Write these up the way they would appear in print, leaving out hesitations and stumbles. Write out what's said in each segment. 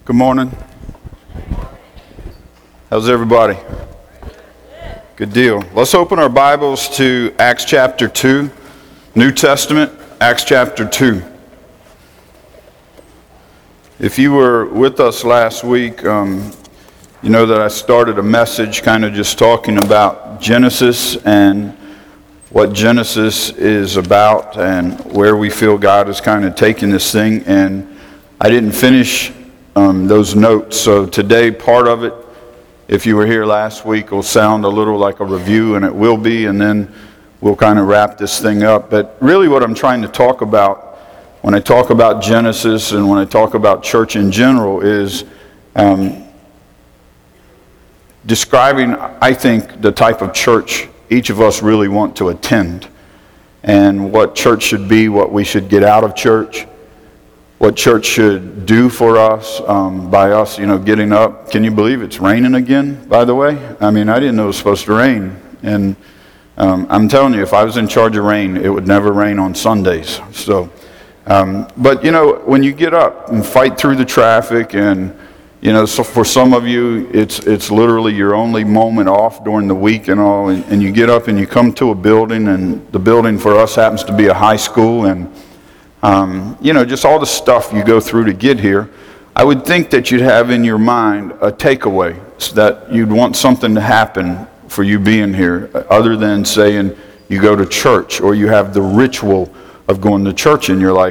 Good morning. How's everybody? Good deal. Let's open our Bibles to Acts chapter 2, New Testament, Acts chapter 2. If you were with us last week, you know that I started a message kind of just talking about Genesis and what Genesis is about and where we feel God is kind of taking this thing. And I didn't finish those notes, so today part of it, if you were here last week, will sound a little like a review, and it will be, and then we'll kind of wrap this thing up. But really what I'm trying to talk about when I talk about Genesis and when I talk about church in general is describing, I think, the type of church each of us really want to attend, and what church should be, what we should get out of church, what church should do for us, by us, getting up. Can you believe it's raining again, by the way? I mean, I didn't know it was supposed to rain. And I'm telling you, if I was in charge of rain, it would never rain on Sundays. So, but when you get up and fight through the traffic and, so for some of you, it's literally your only moment off during the week and all, and you get up and you come to a building, and the building for us happens to be a high school, and just all the stuff you go through to get here. I would think that you'd have in your mind a takeaway, so that you'd want something to happen for you being here, other than saying you go to church or you have the ritual of going to church in your life.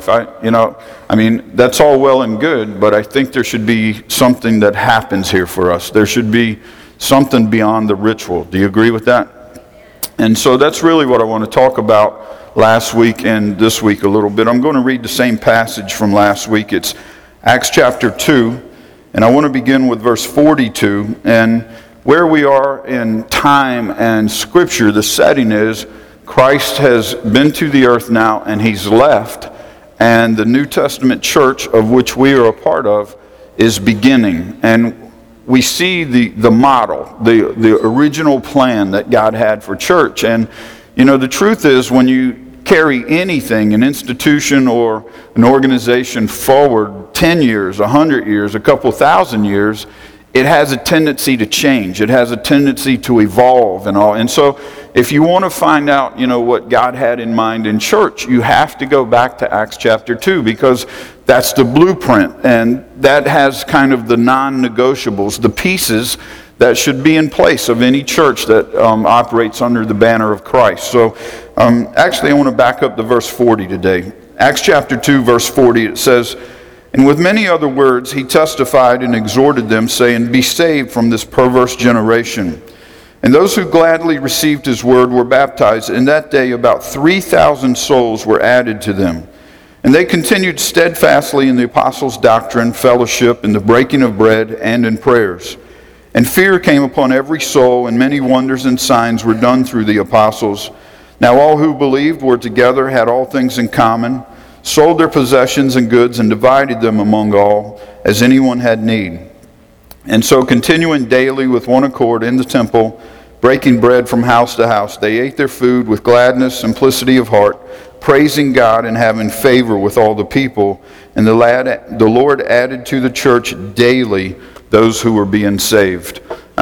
That's all well and good, but I think there should be something that happens here for us. There should be something beyond the ritual. Do you agree with that? And so that's really what I want to talk about last week and this week a little bit. I'm going to read the same passage from last week. It's Acts chapter 2, and I want to begin with verse 42. And where we are in time and Scripture, the setting is Christ has been to the earth now, and He's left, and the New Testament church, of which we are a part of, is beginning. And we see the model, the original plan that God had for church. And the truth is, when you carry anything, an institution or an organization forward 10 years, 100 years, a couple thousand years, it has a tendency to change. It has a tendency to evolve and all. And so if you want to find out, what God had in mind in church, you have to go back to Acts chapter 2, because that's the blueprint, and that has kind of the non-negotiables, the pieces that should be in place of any church that operates under the banner of Christ. So actually I want to back up to verse 40 today. Acts chapter 2, verse 40, it says, "And with many other words he testified and exhorted them, saying, Be saved from this perverse generation. And those who gladly received his word were baptized. And that day about 3,000 souls were added to them. And they continued steadfastly in the apostles' doctrine, fellowship, in the breaking of bread, and in prayers. And fear came upon every soul, and many wonders and signs were done through the apostles. Now all who believed were together, had all things in common, sold their possessions and goods, and divided them among all, as anyone had need. And so continuing daily with one accord in the temple, breaking bread from house to house, they ate their food with gladness, simplicity of heart, praising God and having favor with all the people. And the Lord added to the church daily those who were being saved."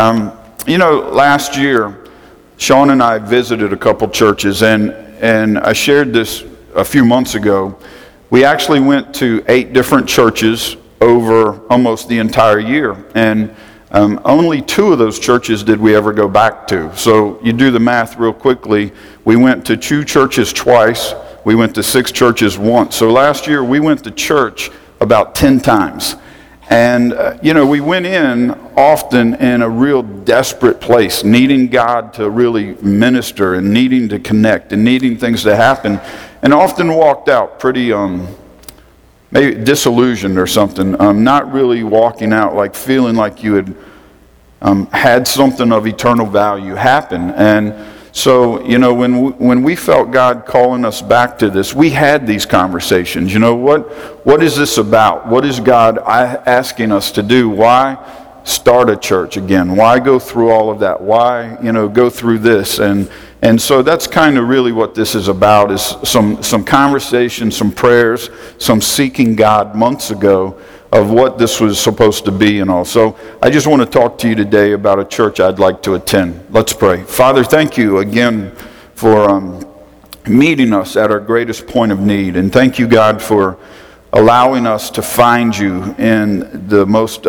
Last year, Sean and I visited a couple churches, and I shared this a few months ago. We actually went to 8 different churches over almost the entire year, and only 2 of those churches did we ever go back to. So you do the math real quickly. We went to 2 churches twice. We went to 6 churches once. So last year we went to church about 10 times. And, we went in often in a real desperate place, needing God to really minister and needing to connect and needing things to happen, and often walked out pretty maybe disillusioned or something, not really walking out like feeling like you had had something of eternal value happen. And so, when we felt God calling us back to this, we had these conversations. What is this about? What is God asking us to do? Why start a church again? Why go through all of that? Why, go through this? And so that's kind of really what this is about, is some conversation, some prayers, some seeking God months ago what this was supposed to be and all. So I just want to talk to you today about a church I'd like to attend. Let's pray. Father, thank you again for meeting us at our greatest point of need. And thank you, God, for allowing us to find you in the most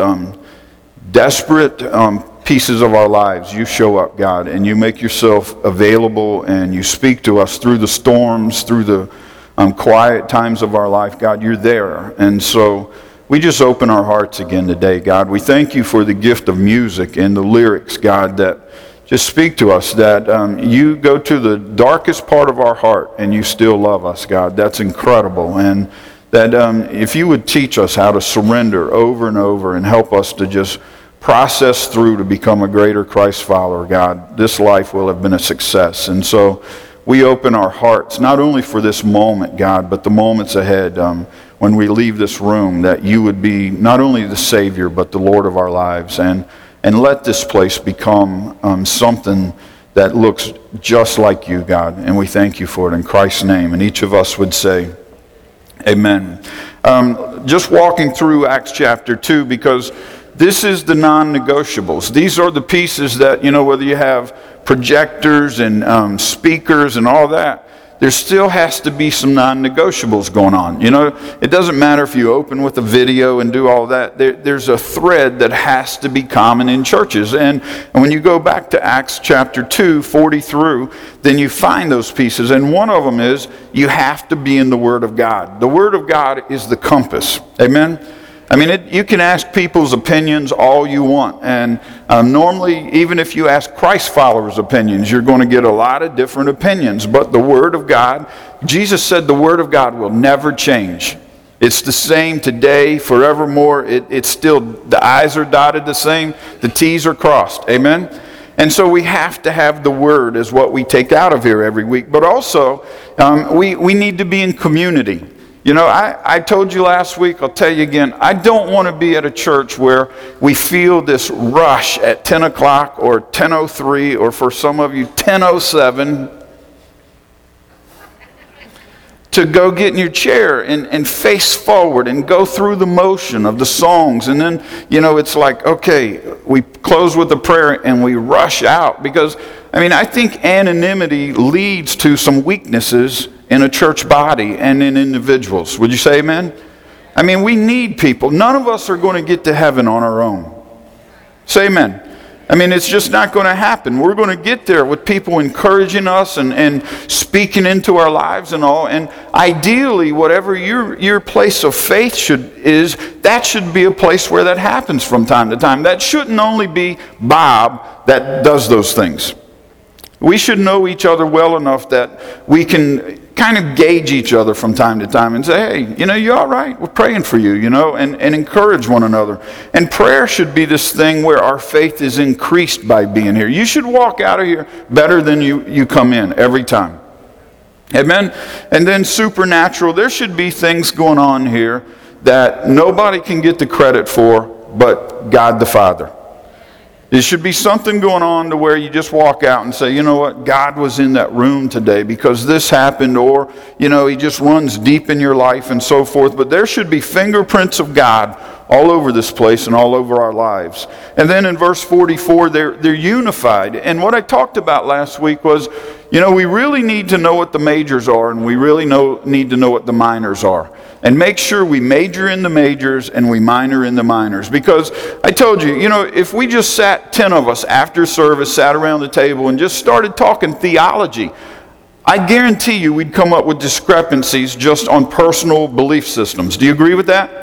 desperate pieces of our lives. You show up, God, and you make yourself available, and you speak to us through the storms, through the quiet times of our life. God, you're there. And so we just open our hearts again today, God. We thank you for the gift of music and the lyrics, God, that just speak to us, that you go to the darkest part of our heart and you still love us, God. That's incredible. And that if you would teach us how to surrender over and over and help us to just process through to become a greater Christ follower, God, this life will have been a success. And so we open our hearts, not only for this moment, God, but the moments ahead when we leave this room, that you would be not only the Savior, but the Lord of our lives. And let this place become something that looks just like you, God. And we thank you for it in Christ's name. And each of us would say, amen. Just walking through Acts chapter 2, because this is the non-negotiables. These are the pieces that, whether you have projectors and speakers and all that, there still has to be some non-negotiables going on. It doesn't matter if you open with a video and do all that. There's a thread that has to be common in churches. And when you go back to Acts chapter 2, 40 through, then you find those pieces. And one of them is you have to be in the Word of God. The Word of God is the compass. Amen? You can ask people's opinions all you want. And normally, even if you ask Christ followers' opinions, you're going to get a lot of different opinions. But the Word of God, Jesus said the Word of God will never change. It's the same today, forevermore. It's still, the I's are dotted the same, the T's are crossed. Amen? And so we have to have the Word as what we take out of here every week. But also, we need to be in community. I told you last week, I'll tell you again, I don't want to be at a church where we feel this rush at 10 o'clock or 10:03 or for some of you 10:07 to go get in your chair and face forward and go through the motion of the songs. And then, it's like, okay, we close with a prayer and we rush out. Because, I think anonymity leads to some weaknesses in a church body and in individuals. Would you say amen? We need people. None of us are going to get to heaven on our own. Say amen. It's just not going to happen. We're going to get there with people encouraging us and speaking into our lives and all. And ideally, whatever your place of faith is, that should be a place where that happens from time to time. That shouldn't only be Bob that does those things. We should know each other well enough that we can kind of gauge each other from time to time and say, hey, you all right? We're praying for you, and encourage one another. And prayer should be this thing where our faith is increased by being here. You should walk out of here better than you come in every time. Amen? And then supernatural, there should be things going on here that nobody can get the credit for but God the Father. There should be something going on to where you just walk out and say, you know what, God was in that room today because this happened, or, He just runs deep in your life and so forth. But there should be fingerprints of God all over this place and all over our lives. And then in verse 44, they're unified. And what I talked about last week was, we really need to know what the majors are, and we really need to know what the minors are. And make sure we major in the majors and we minor in the minors. Because I told you, if we just sat 10 of us after service, sat around the table and just started talking theology, I guarantee you we'd come up with discrepancies just on personal belief systems. Do you agree with that?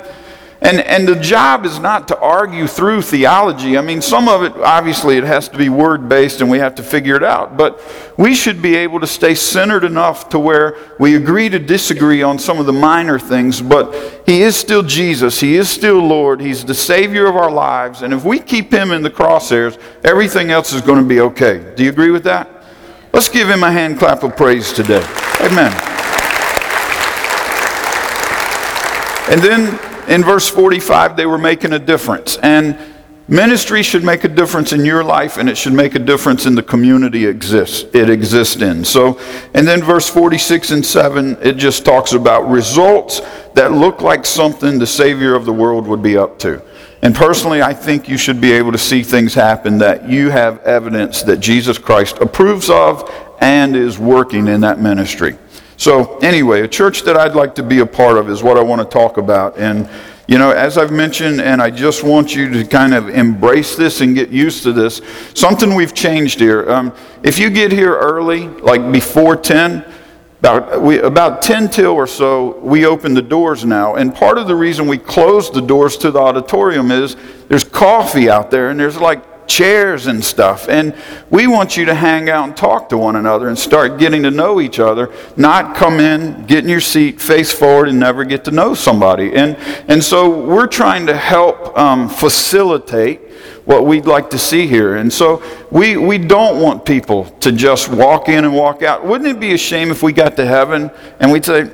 And the job is not to argue through theology. Some of it, obviously, it has to be word-based and we have to figure it out. But we should be able to stay centered enough to where we agree to disagree on some of the minor things. But He is still Jesus. He is still Lord. He's the Savior of our lives. And if we keep Him in the crosshairs, everything else is going to be okay. Do you agree with that? Let's give Him a hand clap of praise today. Amen. And then in verse 45, they were making a difference. And Ministry should make a difference in your life, and it should make a difference in the community it exists in. So, and then verse 46 and 7, it just talks about results that look like something the Savior of the world would be up to. And personally, I think you should be able to see things happen that you have evidence that Jesus Christ approves of and is working in that ministry. So anyway, a church that I'd like to be a part of is what I want to talk about. And you know, as I've mentioned, and I just want you to kind of embrace this and get used to this, something we've changed here. If you get here early, like before 10, about 10 till or so, we open the doors now. And part of the reason we closed the doors to the auditorium is there's coffee out there, and there's like chairs and stuff, and we want you to hang out and talk to one another and start getting to know each other, not come in, get in your seat, face forward, and never get to know somebody. And so we're trying to help facilitate what we'd like to see here. And so we don't want people to just walk in and walk out. Wouldn't it be a shame if we got to heaven and we'd say,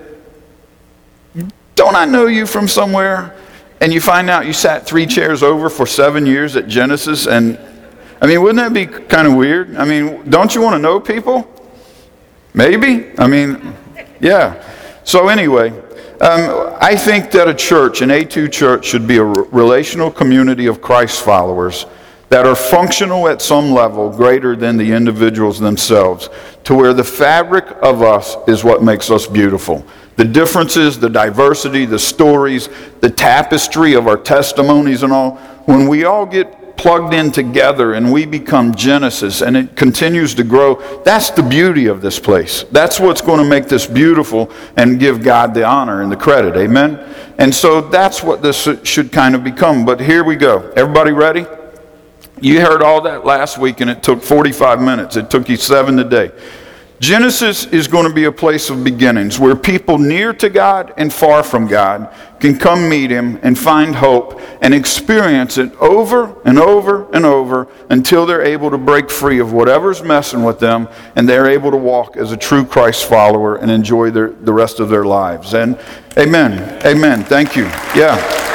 "Don't I know you from somewhere?" And you find out you sat 3 chairs over for 7 years at Genesis. And I mean, wouldn't that be kind of weird? I mean, don't you want to know people? Maybe. I mean, yeah. So anyway, I think that a church, an A2 church, should be a relational community of Christ followers that are functional at some level greater than the individuals themselves, to where the fabric of us is what makes us beautiful. The differences, the diversity, the stories, the tapestry of our testimonies and all, when we all get plugged in together and we become Genesis and it continues to grow, that's the beauty of this place. That's what's going to make this beautiful and give God the honor and the credit. Amen? And so that's what this should kind of become. But here we go. Everybody ready? You heard all that last week and it took 45 minutes. It took you 7 today. Genesis is going to be a place of beginnings where people near to God and far from God can come meet Him and find hope and experience it over and over and over until they're able to break free of whatever's messing with them and they're able to walk as a true Christ follower and enjoy the rest of their lives. And amen. Amen. Thank you. Yeah.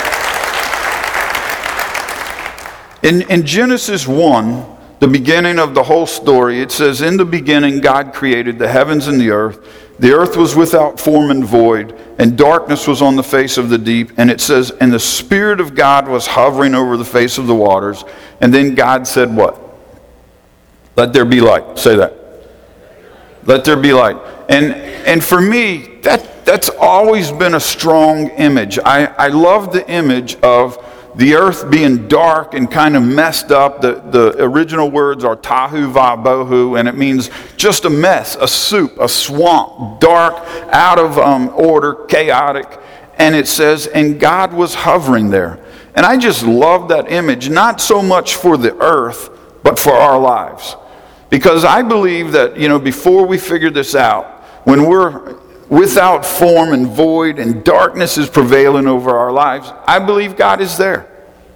In Genesis 1, the beginning of the whole story, it says, "In the beginning God created the heavens and the earth. The earth was without form and void, and darkness was on the face of the deep." And it says, "And the Spirit of God was hovering over the face of the waters." And then God said what? "Let there be light." Say that. Let there be light. And for me, that's always been a strong image. I love the image of the earth being dark and kind of messed up. The original words are tahu va bohu, and it means just a mess, a soup, a swamp, dark, out of order, chaotic. And it says, and God was hovering there. And I just love that image, not so much for the earth, but for our lives. Because I believe that, before we figure this out, when we're without form and void and darkness is prevailing over our lives, I believe God is there.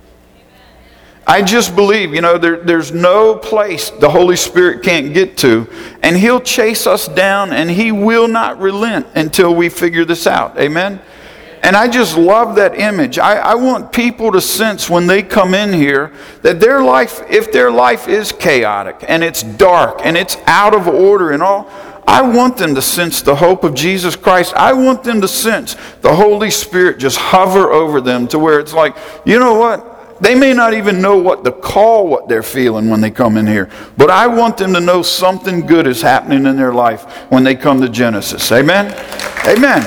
I just believe, there's no place the Holy Spirit can't get to, and He'll chase us down and He will not relent until we figure this out. Amen? And I just love that image. I want people to sense when they come in here that their life, if their life is chaotic and it's dark and it's out of order and all, I want them to sense the hope of Jesus Christ. I want them to sense the Holy Spirit just hover over them to where it's like, you know what? They may not even know what to call what they're feeling when they come in here. But I want them to know something good is happening in their life when they come to Genesis. Amen? Amen.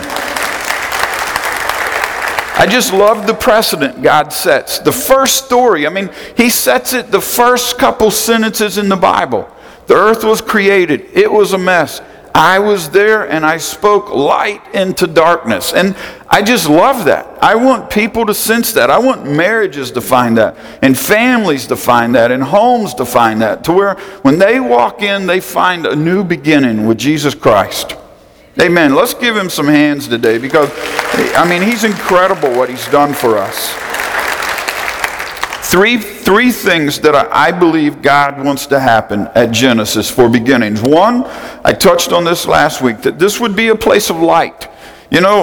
I just love the precedent God sets. The first story, He sets it the first couple sentences in the Bible. The earth was created. It was a mess. I was there and I spoke light into darkness. And I just love that. I want people to sense that. I want marriages to find that, and families to find that, and homes to find that, to where when they walk in, they find a new beginning with Jesus Christ. Amen. Let's give Him some hands today, because, He's incredible what He's done for us. Three things that I believe God wants to happen at Genesis for beginnings. One, I touched on this last week, that this would be a place of light.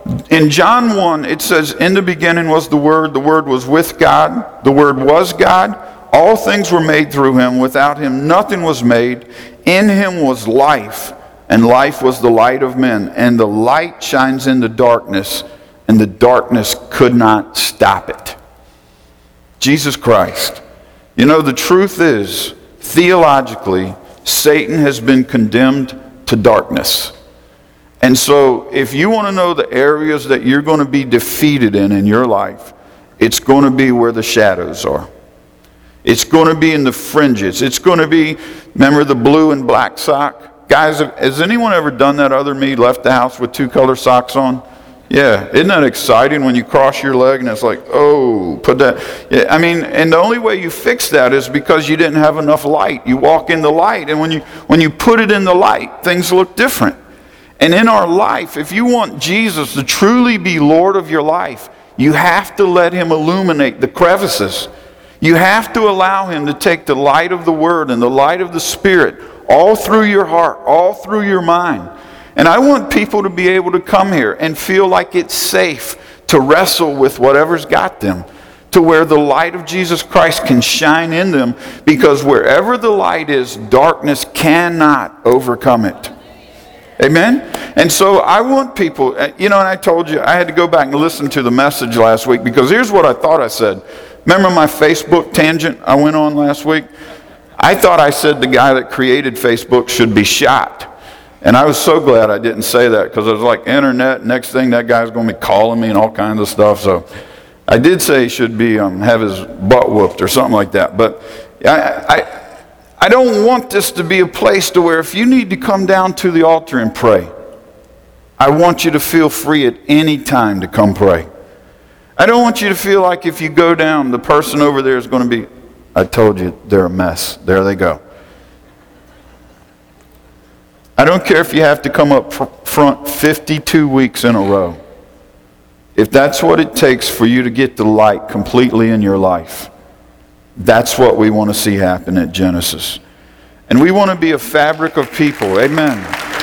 In John 1, it says, in the beginning was the Word was with God, the Word was God. All things were made through him. Without him nothing was made. In him was life, and life was the light of men. And the light shines in the darkness, and the darkness could not stop it. Jesus Christ. You know, the truth is, theologically, Satan has been condemned to darkness. And so, if you want to know the areas that you're going to be defeated in your life, it's going to be where the shadows are. It's going to be in the fringes. It's going to be, remember the blue and black sock? Guys, has anyone ever done that other than me, left the house with two color socks on? Yeah, isn't that exciting when you cross your leg and it's like, oh, put that. Yeah, I mean, and the only way you fix that is because you didn't have enough light. You walk in the light, and when you put it in the light, things look different. And in our life, if you want Jesus to truly be Lord of your life, you have to let him illuminate the crevices. You have to allow him to take the light of the Word and the light of the Spirit all through your heart, all through your mind. And I want people to be able to come here and feel like it's safe to wrestle with whatever's got them, to where the light of Jesus Christ can shine in them, because wherever the light is, darkness cannot overcome it. Amen? And so I want people, and I told you, I had to go back and listen to the message last week, because here's what I thought I said. Remember my Facebook tangent I went on last week? I thought I said the guy that created Facebook should be shot. And I was so glad I didn't say that, because I was like, internet, next thing that guy's going to be calling me and all kinds of stuff. So I did say he should be have his butt whooped or something like that. But I don't want this to be a place to where if you need to come down to the altar and pray, I want you to feel free at any time to come pray. I don't want you to feel like if you go down, the person over there is going to be, I told you, they're a mess. There they go. I don't care if you have to come up front 52 weeks in a row. If that's what it takes for you to get the light completely in your life, that's what we want to see happen at Genesis. And we want to be a fabric of people. Amen.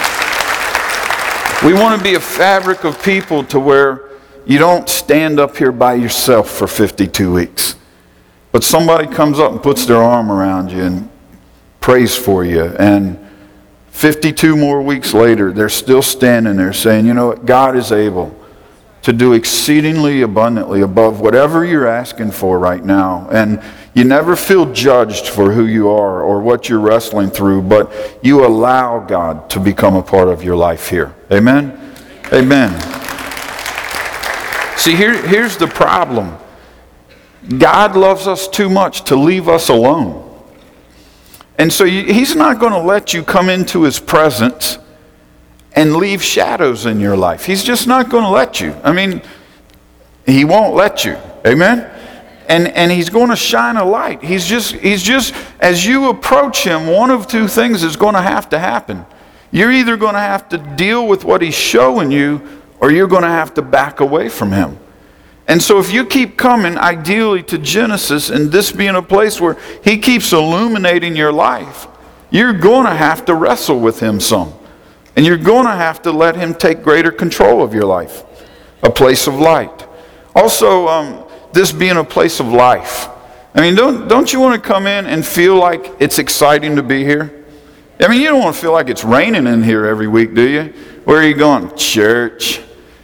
We want to be a fabric of people to where you don't stand up here by yourself for 52 weeks. But somebody comes up and puts their arm around you and prays for you. And 52 more weeks later, they're still standing there saying, you know what, God is able to do exceedingly abundantly above whatever you're asking for right now. And you never feel judged for who you are or what you're wrestling through, but you allow God to become a part of your life here. Amen? Amen. See, here's the problem. God loves us too much to leave us alone. And so he's not going to let you come into his presence and leave shadows in your life. He's just not going to let you. I mean, he won't let you. Amen? And he's going to shine a light. He's just, as you approach him, one of two things is going to have to happen. You're either going to have to deal with what he's showing you, or you're going to have to back away from him. And so if you keep coming, ideally, to Genesis, and this being a place where he keeps illuminating your life, you're going to have to wrestle with him some. And you're going to have to let him take greater control of your life. A place of light. Also, this being a place of life. I mean, don't you want to come in and feel like it's exciting to be here? I mean, you don't want to feel like it's raining in here every week, do you? Where are you going? Church.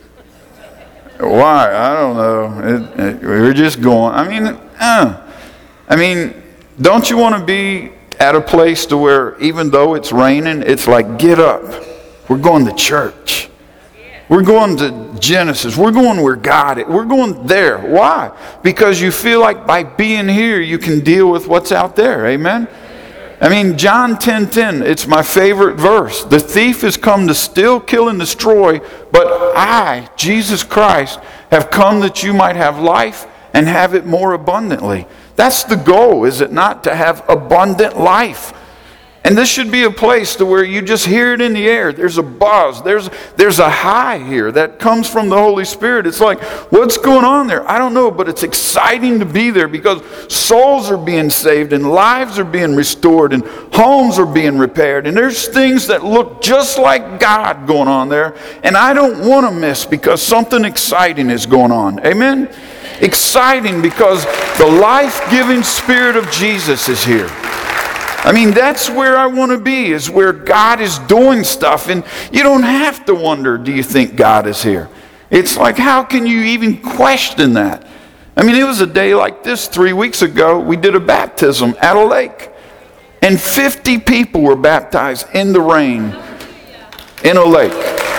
Why? I don't know. We're just going. I mean, don't you want to be at a place to where even though it's raining, it's like, get up. We're going to church. We're going to Genesis. We're going where God is. We're going there. Why? Because you feel like by being here, you can deal with what's out there. Amen? I mean, John 10:10, it's my favorite verse. The thief has come to steal, kill, and destroy, but I, Jesus Christ, have come that you might have life and have it more abundantly. That's the goal, is it not? To have abundant life. And this should be a place to where you just hear it in the air. There's a buzz. There's a high here that comes from the Holy Spirit. It's like, what's going on there? I don't know, but it's exciting to be there because souls are being saved and lives are being restored and homes are being repaired. And there's things that look just like God going on there. And I don't want to miss because something exciting is going on. Amen? Exciting because the life-giving Spirit of Jesus is here. I mean, that's where I want to be, is where God is doing stuff. And you don't have to wonder, do you think God is here? It's like, how can you even question that? I mean, it was a day like this 3 weeks ago. We did a baptism at a lake. And 50 people were baptized in the rain in a lake.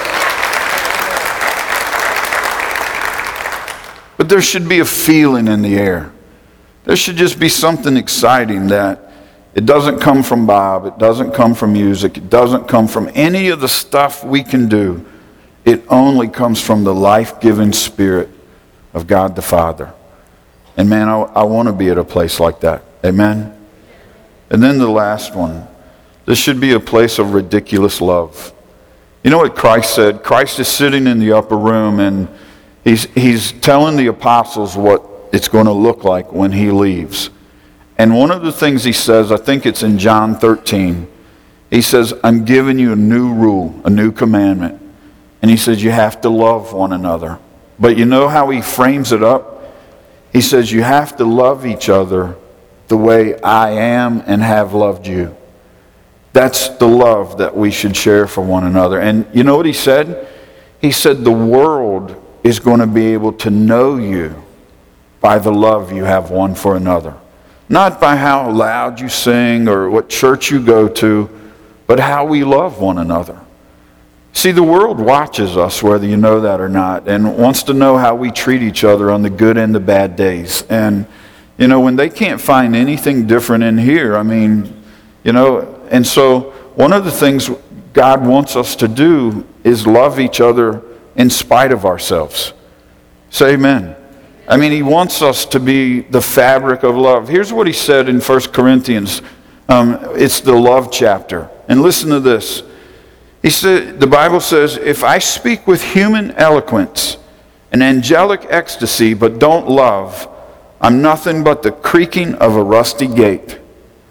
But there should be a feeling in the air. There should just be something exciting that it doesn't come from Bob. It doesn't come from music. It doesn't come from any of the stuff we can do. It only comes from the life-giving Spirit of God the Father. And man, I want to be at a place like that. Amen? And then the last one. This should be a place of ridiculous love. You know what Christ said? Christ is sitting in the upper room and he's telling the apostles what it's going to look like when he leaves. And one of the things he says, I think it's in John 13, he says, I'm giving you a new rule, a new commandment. And he says, you have to love one another. But you know how he frames it up? He says, you have to love each other the way I am and have loved you. That's the love that we should share for one another. And you know what he said? He said, the world is going to be able to know you by the love you have one for another. Not by how loud you sing or what church you go to, but how we love one another. See, the world watches us, whether you know that or not, and wants to know how we treat each other on the good and the bad days. And, you know, when they can't find anything different in here, I mean, you know, and so one of the things God wants us to do is love each other in spite of ourselves. Say amen. I mean, he wants us to be the fabric of love. Here's what he said in 1 Corinthians. It's the love chapter. And listen to this. He said, the Bible says, if I speak with human eloquence and angelic ecstasy but don't love, I'm nothing but the creaking of a rusty gate.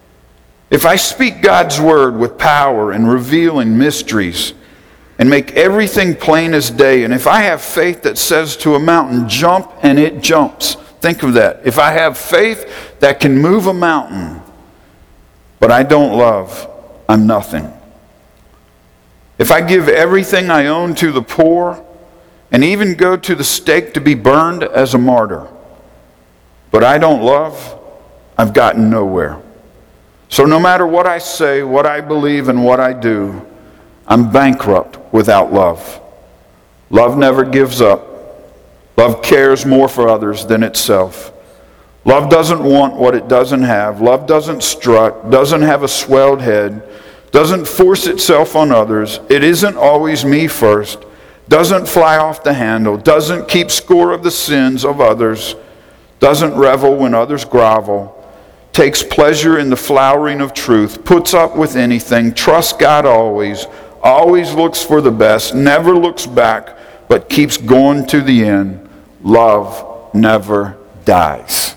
If I speak God's word with power and revealing mysteries and make everything plain as day. And if I have faith that says to a mountain, jump, and it jumps. Think of that. If I have faith that can move a mountain, but I don't love, I'm nothing. If I give everything I own to the poor, and even go to the stake to be burned as a martyr, but I don't love, I've gotten nowhere. So no matter what I say, what I believe, and what I do, I'm bankrupt without love. Love never gives up. Love cares more for others than itself. Love doesn't want what it doesn't have. Love doesn't strut, doesn't have a swelled head, doesn't force itself on others. It isn't always me first, doesn't fly off the handle, doesn't keep score of the sins of others, doesn't revel when others grovel, takes pleasure in the flowering of truth, puts up with anything, trusts God always looks for the best, never looks back, but keeps going to the end. Love never dies.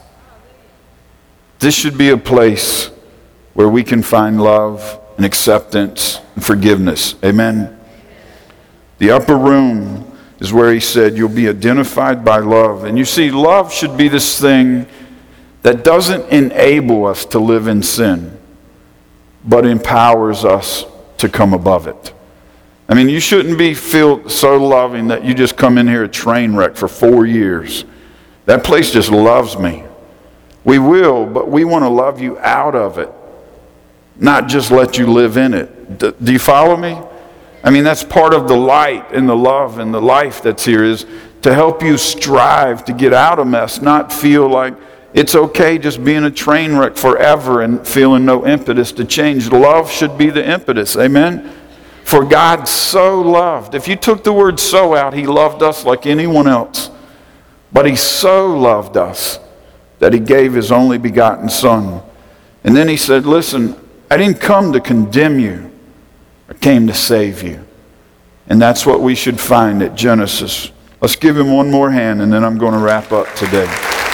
This should be a place where we can find love and acceptance and forgiveness. Amen. The upper room is where he said you'll be identified by love. And you see, love should be this thing that doesn't enable us to live in sin, but empowers us to come above it. I mean, you shouldn't feel so loving that you just come in here a train wreck for 4 years. That place just loves me. We will, but we want to love you out of it, not just let you live in it. Do you follow me? I mean, that's part of the light and the love and the life that's here, is to help you strive to get out of mess, not feel like it's okay just being a train wreck forever and feeling no impetus to change. Love should be the impetus. Amen? For God so loved. If you took the word so out, he loved us like anyone else. But he so loved us that he gave his only begotten Son. And then he said, listen, I didn't come to condemn you. I came to save you. And that's what we should find at Genesis. Let's give him one more hand, and then I'm going to wrap up today.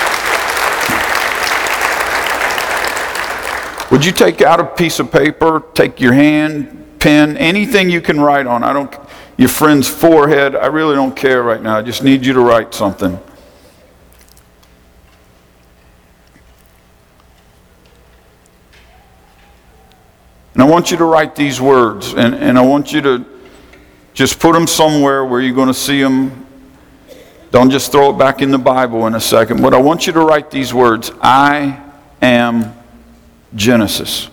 Would you take out a piece of paper, take your hand, pen, anything you can write on. Your friend's forehead, I really don't care right now. I just need you to write something. And I want you to write these words, and I want you to just put them somewhere where you're going to see them. Don't just throw it back in the Bible in a second. But I want you to write these words. I am Genesis.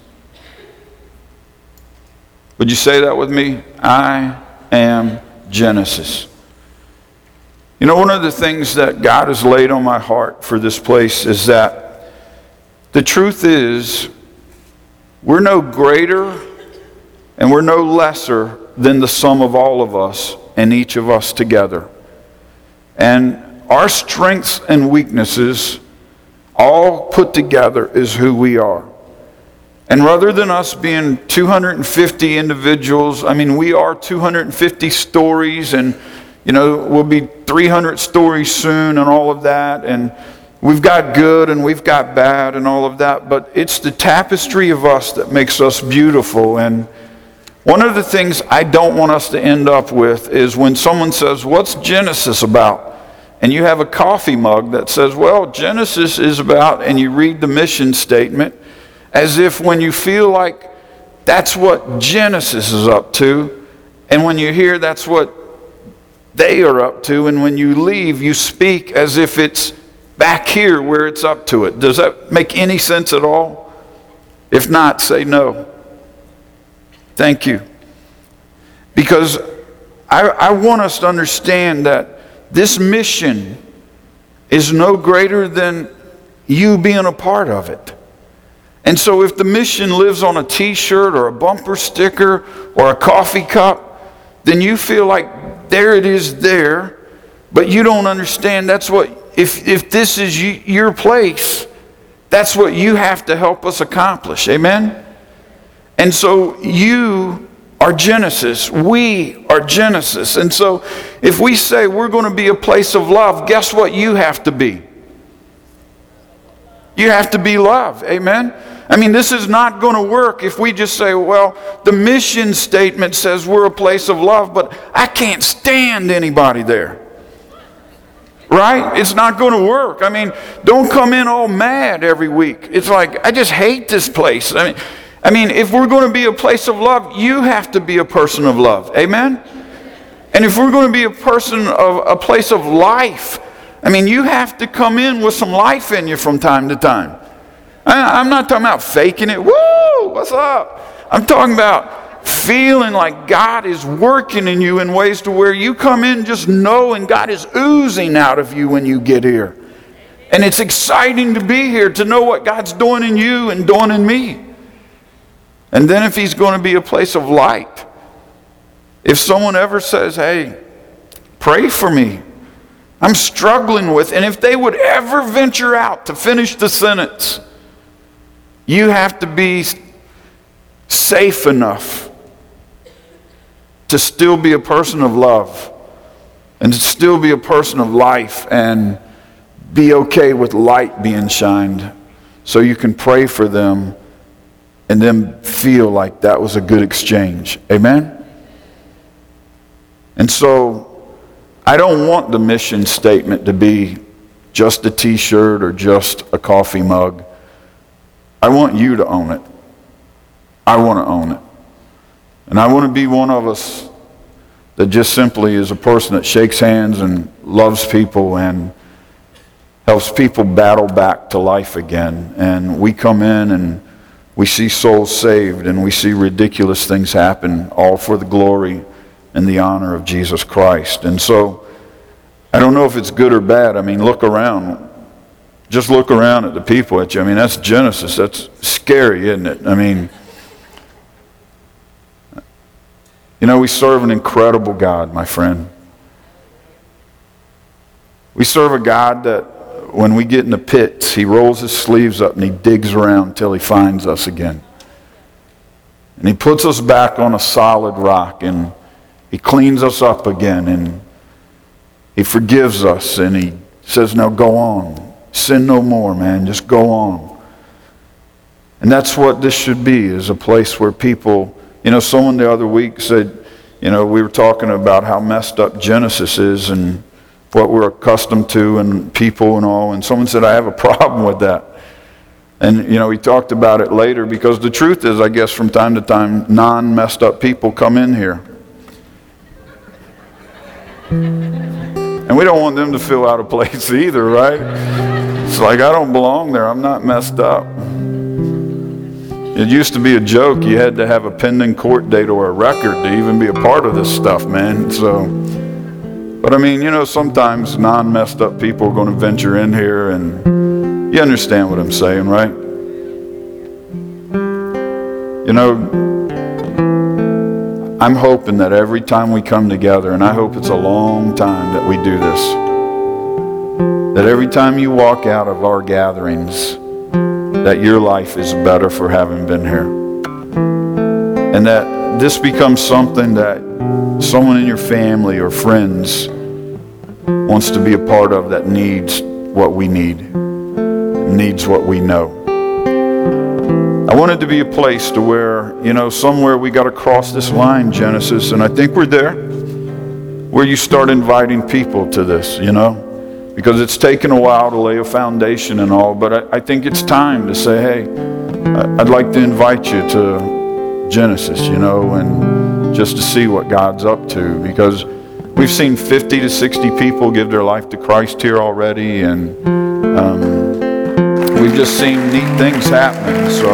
Would you say that with me? I am Genesis. You know, one of the things that God has laid on my heart for this place is that the truth is we're no greater and we're no lesser than the sum of all of us and each of us together. And our strengths and weaknesses all put together is who we are. And rather than us being 250 individuals, we are 250 stories, and we'll be 300 stories soon and all of that, and we've got good and we've got bad and all of that, but it's the tapestry of us that makes us beautiful. And one of the things I don't want us to end up with is when someone says, "What's Genesis about?" And you have a coffee mug that says, "Well, Genesis is about," and you read the mission statement, as if when you feel like that's what Genesis is up to, and when you hear that's what they are up to, and when you leave, you speak as if it's back here where it's up to it. Does that make any sense at all? If not, say no. Thank you. Because I want us to understand that this mission is no greater than you being a part of it. And so if the mission lives on a t-shirt or a bumper sticker or a coffee cup, then you feel like there it is there, but you don't understand that's what, if this is your place, that's what you have to help us accomplish. Amen? And so you are Genesis. We are Genesis. And so if we say we're going to be a place of love, guess what you have to be? You have to be love. Amen? This is not going to work if we just say, well, the mission statement says we're a place of love, but I can't stand anybody there. Right? It's not going to work. Don't come in all mad every week. It's like, I just hate this place. If we're going to be a place of love, you have to be a person of love. Amen? And if we're going to be a person of a place of life, you have to come in with some life in you from time to time. I'm not talking about faking it. Woo! What's up? I'm talking about feeling like God is working in you in ways to where you come in just knowing God is oozing out of you when you get here. And it's exciting to be here, to know what God's doing in you and doing in me. And then if He's going to be a place of light, if someone ever says, "Hey, pray for me, I'm struggling with," and if they would ever venture out to finish the sentence, you have to be safe enough to still be a person of love and to still be a person of life and be okay with light being shined so you can pray for them and then feel like that was a good exchange. Amen? And so I don't want the mission statement to be just a t-shirt or just a coffee mug. I want you to own it. I want to own it. And I want to be one of us that just simply is a person that shakes hands and loves people and helps people battle back to life again. And we come in and we see souls saved and we see ridiculous things happen, all for the glory and the honor of Jesus Christ. And so I don't know if it's good or bad. Look around. Just look around at the people at you. That's Genesis. That's scary, isn't it? We serve an incredible God, my friend. We serve a God that when we get in the pits, He rolls His sleeves up and He digs around till He finds us again. And he puts us back on a solid rock, and he cleans us up again, and he forgives us, and he says, now go on. Sin no more, man. Just go on. And that's what this should be, is a place where people, someone the other week said, we were talking about how messed up Genesis is and what we're accustomed to and people and all. And someone said, I have a problem with that. And, he talked about it later, because the truth is, I guess, from time to time, non-messed up people come in here. And we don't want them to feel out of place either, right? It's like, I don't belong there. I'm not messed up. It used to be a joke. You had to have a pending court date or a record to even be a part of this stuff, man. But I mean, sometimes non-messed up people are going to venture in here, and you understand what I'm saying, right? I'm hoping that every time we come together, and I hope it's a long time that we do this, that every time you walk out of our gatherings, that your life is better for having been here. And that this becomes something that someone in your family or friends wants to be a part of, that needs what we need, needs what we know. I want it to be a place to where, somewhere we got to cross this line, Genesis, and I think we're there, where you start inviting people to this, because it's taken a while to lay a foundation and all, but I think it's time to say, hey, I'd like to invite you to Genesis, and just to see what God's up to, because we've seen 50 to 60 people give their life to Christ here already, and we've just seen neat things happening. So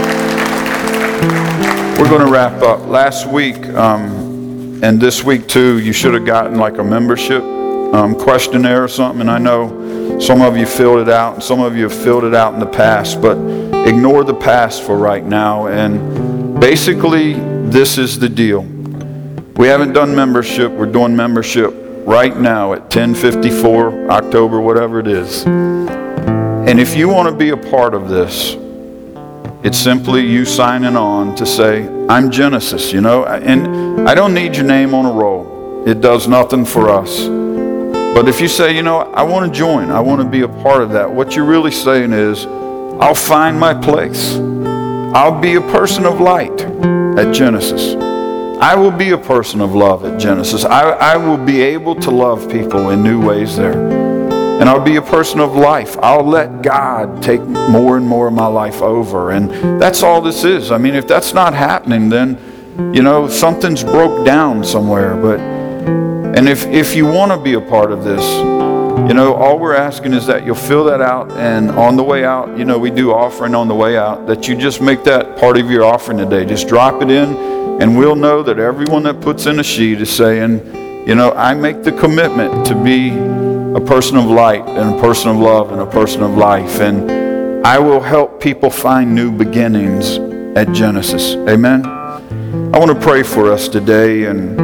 we're going to wrap up. Last week and this week too, you should have gotten like a membership questionnaire or something, and I know some of you filled it out and some of you have filled it out in the past, but ignore the past for right now. And basically this is the deal. We haven't done membership. We're doing membership right now at 10:54 October, whatever it is. And if you want to be a part of this, it's simply you signing on to say, I'm Genesis, and I don't need your name on a roll. It does nothing for us. But if you say, I want to join, I want to be a part of that, what you're really saying is, I'll find my place. I'll be a person of light at Genesis. I will be a person of love at Genesis. I will be able to love people in new ways there. And I'll be a person of life. I'll let God take more and more of my life over. And that's all this is. I mean, if that's not happening, then, something's broke down somewhere. And if you want to be a part of this, all we're asking is that you'll fill that out. And on the way out, we do offering on the way out, that you just make that part of your offering today. Just drop it in, and we'll know that everyone that puts in a sheet is saying, I make the commitment to be a person of light and a person of love and a person of life. And I will help people find new beginnings at Genesis. Amen. I want to pray for us today, and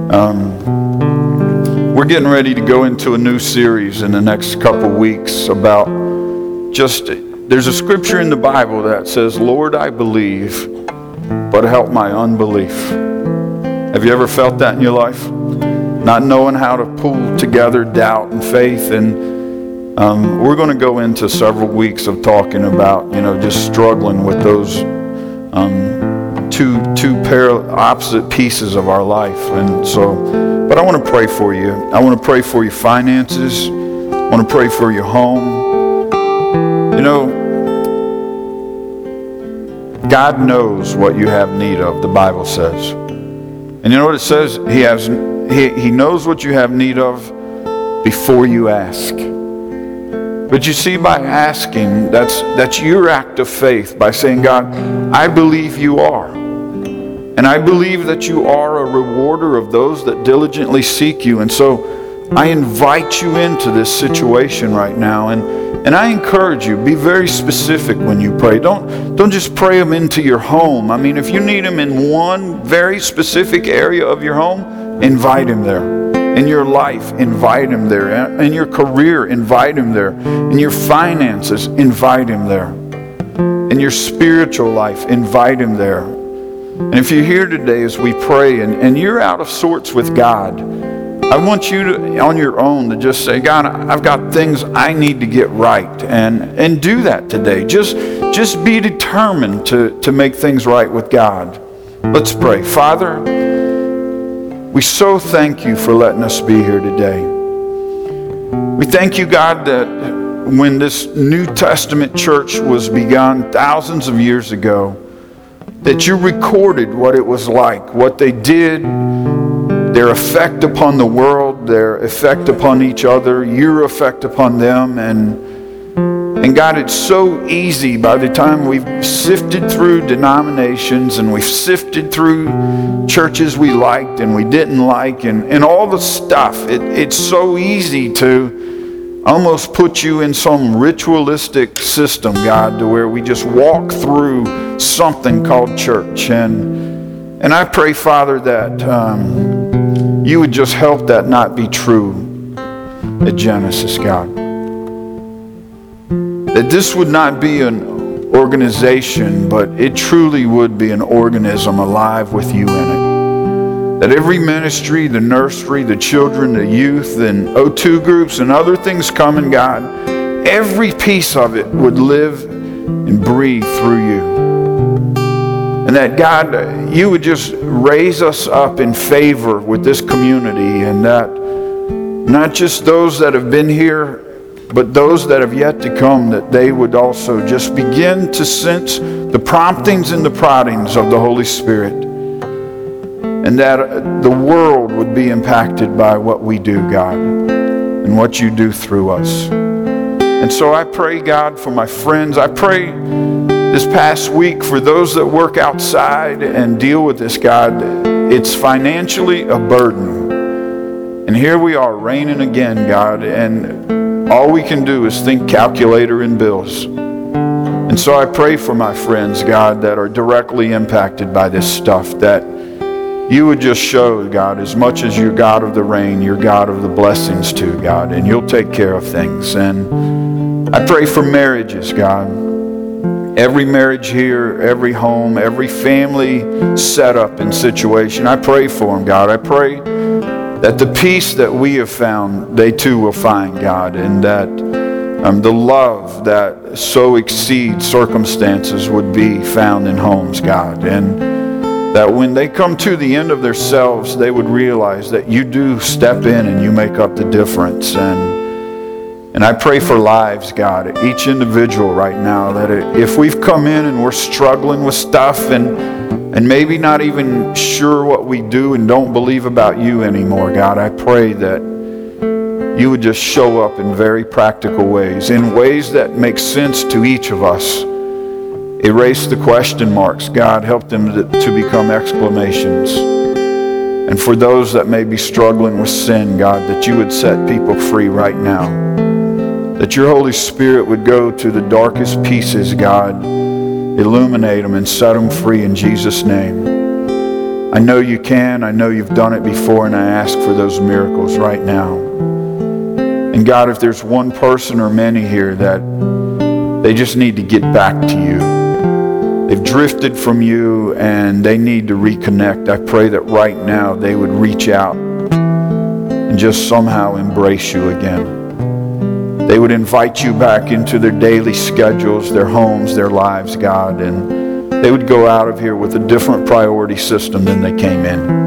we're getting ready to go into a new series in the next couple weeks about there's a scripture in the Bible that says, Lord, I believe, but help my unbelief. Have you ever felt that in your life? Not knowing how to pull together doubt and faith. And we're going to go into several weeks of talking about, just struggling with those two opposite pieces of our life. And so, but I want to pray for you. I want to pray for your finances. I want to pray for your home. God knows what you have need of, the Bible says. And you know what it says? He knows what you have need of before you ask. But you see, by asking, that's your act of faith, by saying, God, I believe you are. And I believe that you are a rewarder of those that diligently seek you. And so I invite you into this situation right now. And I encourage you, be very specific when you pray. Don't just pray them into your home. I mean, if you need them in one very specific area of your home, invite him there. In your life, invite him there. In your career, invite him there. In your finances, invite him there. In your spiritual life, invite him there. And if you're here today as we pray and you're out of sorts with God, I want you to, on your own, to just say, God, I've got things I need to get right. And do that today. Just be determined to make things right with God. Let's pray. Father, we so thank you for letting us be here today. We thank you, God, that when this New Testament church was begun thousands of years ago, that you recorded what it was like, what they did, their effect upon the world, their effect upon each other, your effect upon them. And God, it's so easy by the time we've sifted through denominations and we've sifted through churches we liked and we didn't like and all the stuff. It's so easy to almost put you in some ritualistic system, God, to where we just walk through something called church. And I pray, Father, that you would just help that not be true at Genesis, God. That this would not be an organization, but it truly would be an organism alive with you in it. That every ministry, the nursery, the children, the youth, and O2 groups and other things coming, God, every piece of it would live and breathe through you. And that, God, you would just raise us up in favor with this community, and that not just those that have been here, but those that have yet to come, that they would also just begin to sense the promptings and the proddings of the Holy Spirit. And that the world would be impacted by what we do, God, and what you do through us. And so I pray, God, for my friends. I pray this past week for those that work outside and deal with this, God. It's financially a burden. And here we are reigning again, God, and all we can do is think calculator and bills. And so I pray for my friends, God, that are directly impacted by this stuff, that you would just show, God, as much as you're God of the rain, you're God of the blessings too, God, and you'll take care of things. And I pray for marriages, God. Every marriage here, every home, every family setup and situation, I pray for them, God. I pray that the peace that we have found, they too will find, God, and that the love that so exceeds circumstances would be found in homes, God. And that when they come to the end of themselves, they would realize that you do step in and you make up the difference. And I pray for lives, God, each individual right now, that if we've come in and we're struggling with stuff and maybe not even sure what we do and don't believe about you anymore, God, I pray that you would just show up in very practical ways, in ways that make sense to each of us. Erase the question marks, God. Help them to become exclamations. And for those that may be struggling with sin, God, that you would set people free right now. That your Holy Spirit would go to the darkest pieces, God, illuminate them and set them free in Jesus' name. I know you can. I know you've done it before, and I ask for those miracles right now. And God, if there's one person or many here that they just need to get back to you, they've drifted from you and they need to reconnect, I pray that right now they would reach out and just somehow embrace you again. They would invite you back into their daily schedules, their homes, their lives, God, and they would go out of here with a different priority system than they came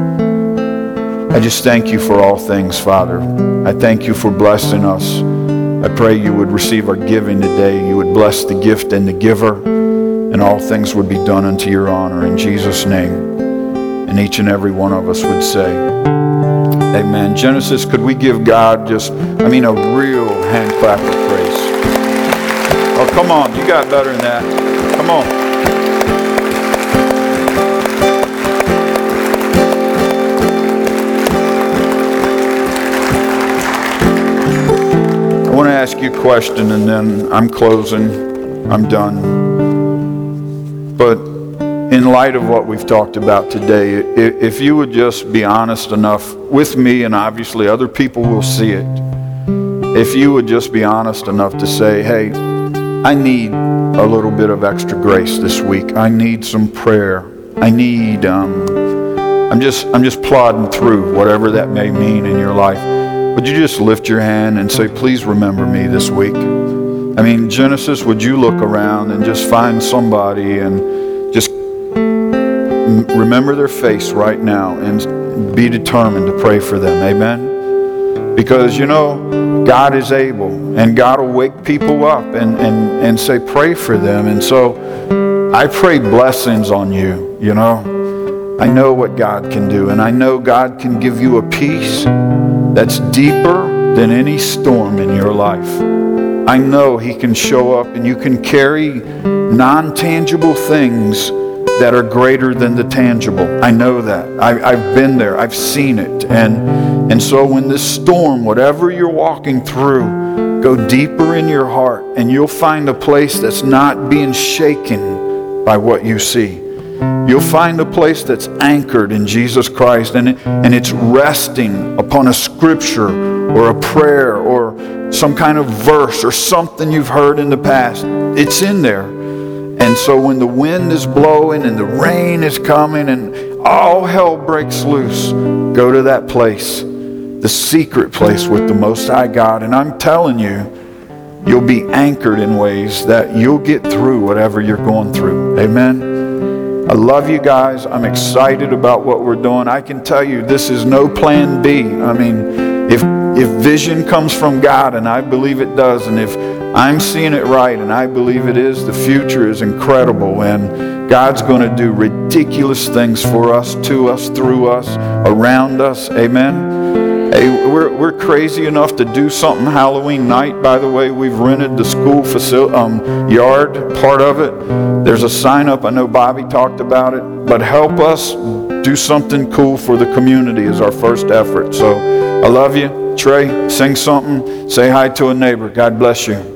in. I just thank you for all things, Father. I thank you for blessing us. I pray you would receive our giving today. You would bless the gift and the giver, and all things would be done unto your honor. In Jesus' name. And each and every one of us would say, amen. Genesis, could we give God a real hand clap of praise? Oh, come on. You got better than that. Come on. I want to ask you a question, and then I'm closing. I'm done. But in light of what we've talked about today, if you would just be honest enough with me, and obviously other people will see it, if you would just be honest enough to say, hey, I need a little bit of extra grace this week. I need some prayer I need, I'm just plodding through whatever that may mean in your life. Would you just lift your hand and say, please remember me this week? I mean, Genesis, would you look around and just find somebody and just remember their face right now and be determined to pray for them. Amen? Because, you know, God is able, and God will wake people up and say, pray for them. And so I pray blessings on you, you know. I know what God can do, and I know God can give you a peace that's deeper than any storm in your life. I know He can show up and you can carry non-tangible things that are greater than the tangible. I know that. I've been there. I've seen it. And so when this storm, whatever you're walking through, go deeper in your heart and you'll find a place that's not being shaken by what you see. You'll find a place that's anchored in Jesus Christ and it's resting upon a scripture or a prayer or some kind of verse or something you've heard in the past. It's in there. And so when the wind is blowing and the rain is coming and all hell breaks loose, go to that place, the secret place with the Most High God. And I'm telling you, you'll be anchored in ways that you'll get through whatever you're going through. Amen? I love you guys. I'm excited about what we're doing. I can tell you this is no plan B. I mean, if vision comes from God, and I believe it does, and if I'm seeing it right, and I believe it is, the future is incredible, and God's going to do ridiculous things for us, to us, through us, around us. Amen? Hey, we're crazy enough to do something Halloween night. By the way, we've rented the school yard, part of it. There's a sign up. I know Bobby talked about it. But help us do something cool for the community is our first effort. So I love you. Trey, sing something. Say hi to a neighbor. God bless you.